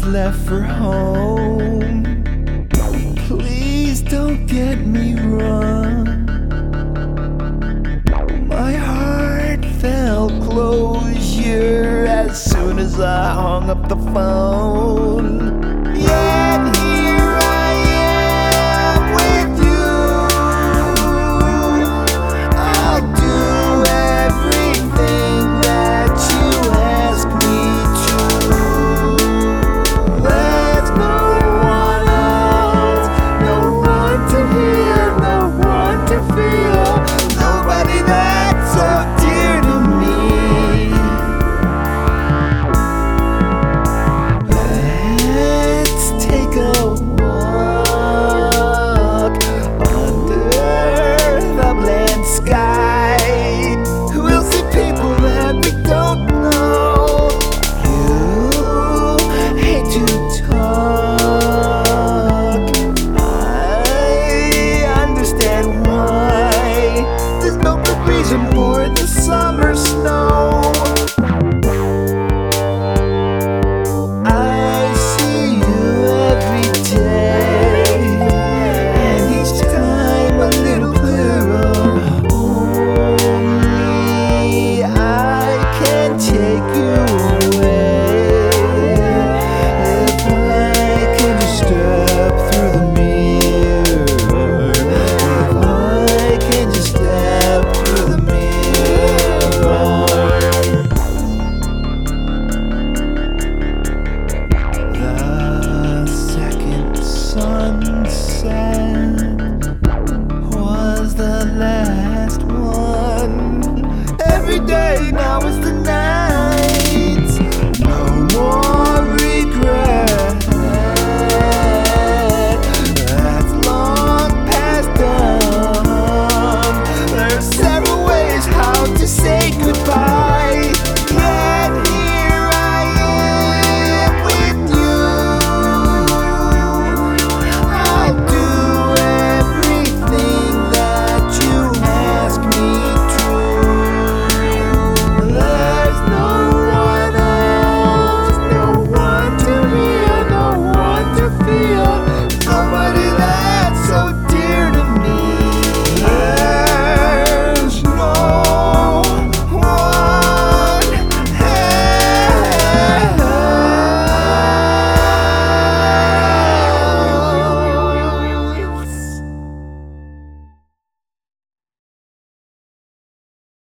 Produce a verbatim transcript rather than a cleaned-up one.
left for home. Please don't get me wrong, my heart felt closure as soon as I hung up the phone. Yet here I am with you. I'll do everything that you ask me to. There's no one else, no one to hear, no one to feel, nobody that's so dear to me. Let's take a walk under the bland sky. We'll see people that we don't know. You hate to talk, I understand why. There's no good reason for